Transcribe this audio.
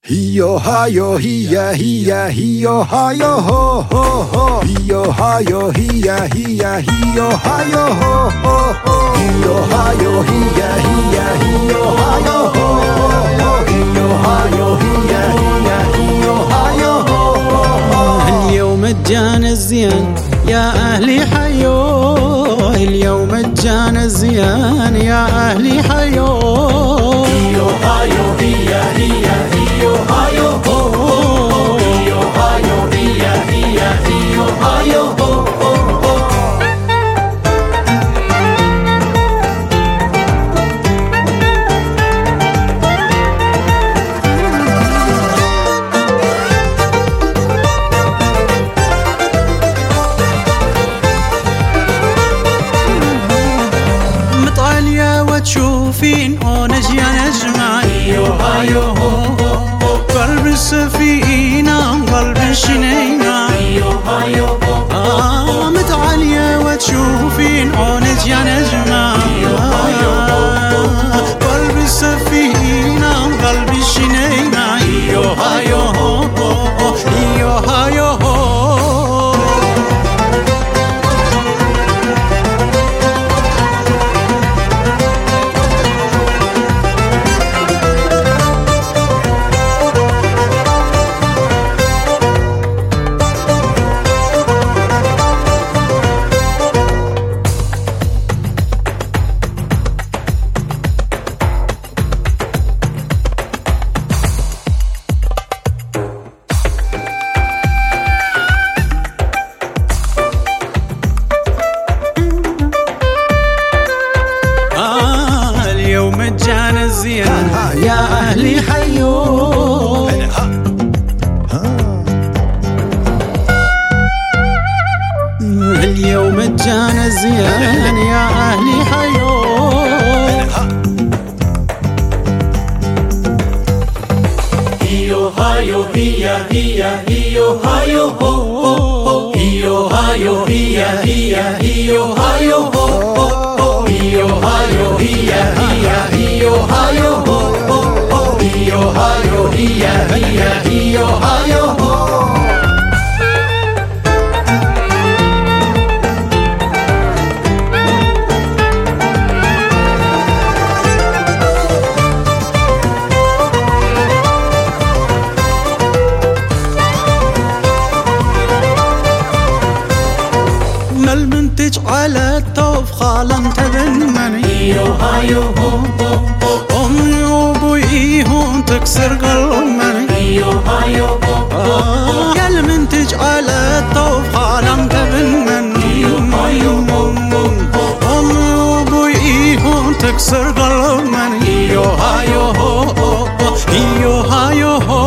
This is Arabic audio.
Hiyo hayo hiya hiya hiyo hayo ho ho ho. Hiyo hayo hiya hiya hiyo hayo ho ho ho. Hiyo hayo hiya hiya hiyo hayo ho ho ho. Hiyo hayo hiya hiya hiyo hayo ho ho ho. اليوم الجان الزين يا أهلي حيو، اليوم الجان الزين يا أهلي حيو. هيو هايو هيا هيا هيو هايو هو هو. هيو هايو هيا هيا هيو هايو هو هو. مطالية وتشوفين ونجي نجمع. هيو هايو هو قلب السفينة قلب الشنينة. هيو هايو هو متعالية وتشوفين ونجي نجمع. قلب السفينة قلب الشنينة. هيو هايو هيو هايو اليوم الجان الزين يا أهلي حيو. اليوم الجان الزين يا أهلي حيو. هيو هايو هيا هيا هيو هايو هو هو. هيو هايو هيا هيا هيو هايو هو هو. هيو هايو هيا هيا هيو هايو هو هو. هيو هايو هيا هيا هيو هايو هو. المنتج على الطوف خالن تبنمني. هيو هايو هو هو. أمي وأبويهم تكسر قلبني. هيو هايو هو. يا المنتج على الطوف خالن تبنمني. أمي وأبويهم تكسر قلبني. هيو هايو هيو هايو